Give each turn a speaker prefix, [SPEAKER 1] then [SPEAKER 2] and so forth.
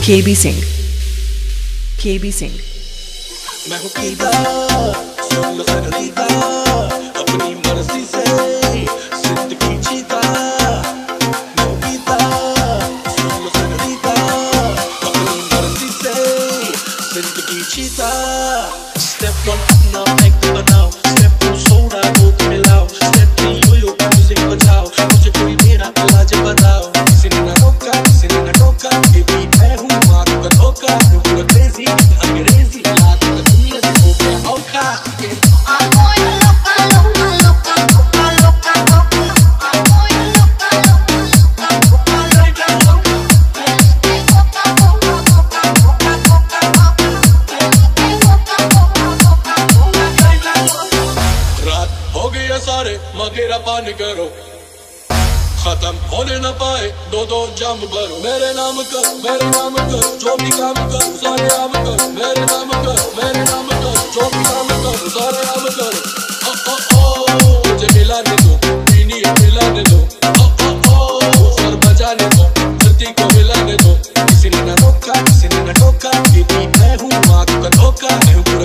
[SPEAKER 1] KB Singh, KB Singh।
[SPEAKER 2] मैं हूँ कीदा, सुन लो सगलीदा, अपनी मर्जी से जिंदगी जीता। मैं हूँ कीदा, सुन लो सगलीदा, अपनी मर्जी से जिंदगी जीता। Step one अपना एक्ट बनाओ, step two सोडा बोतल मिलाओ, step three यो म्यूजिक बजाओ, मुझे कोई मेरा इलाज बताओ। किसी ने ना रोका, किसी ने ना टोका, ये भी मैं हूँ मारू का धोखा। you're crazy, अंग्रेजी लात का दुनिया से हो गया औखा। हो गया सारे मगेरा पान करो, खत्म होने न पाए दो दो जम भरो। मेरे नाम कर जो भी काम कर सारे आम कर। मेरे नाम कर जो भी काम कर सारे आम कर।